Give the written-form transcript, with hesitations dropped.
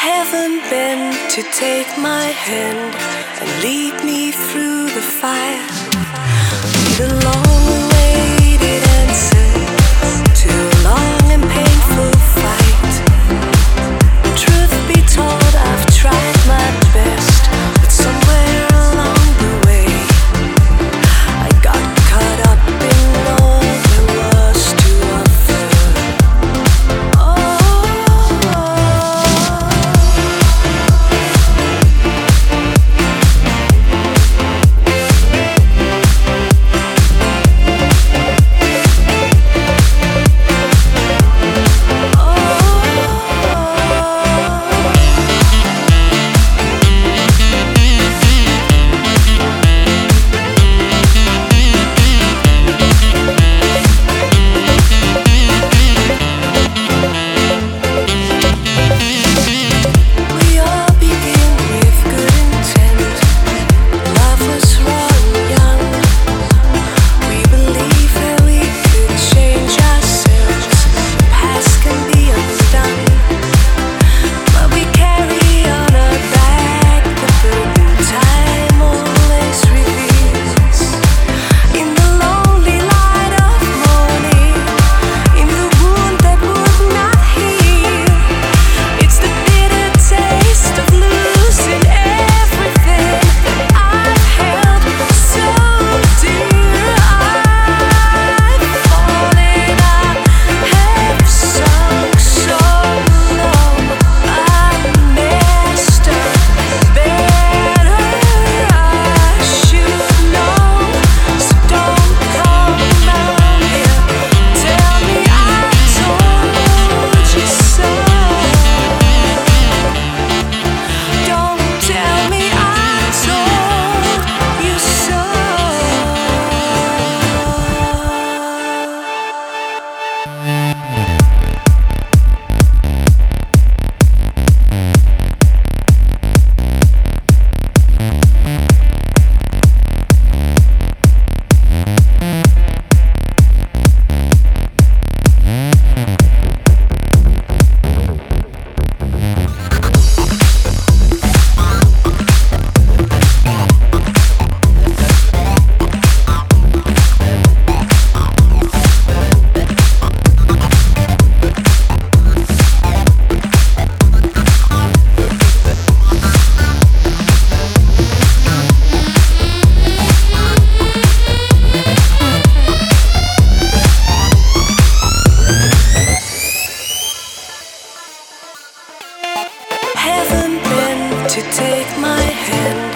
Haven't been to take my hand and lead me through the fire. The long-awaited answer to a long and painful fight. Truth be told, I've tried my best, but somewhere along the way, I got caught up in all there was to offer. Haven't been to take my hand